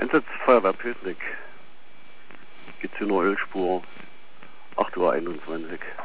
Einsatz Feuerwehr Pösneck. Geht zu einer Ölspur. 8:21 Uhr.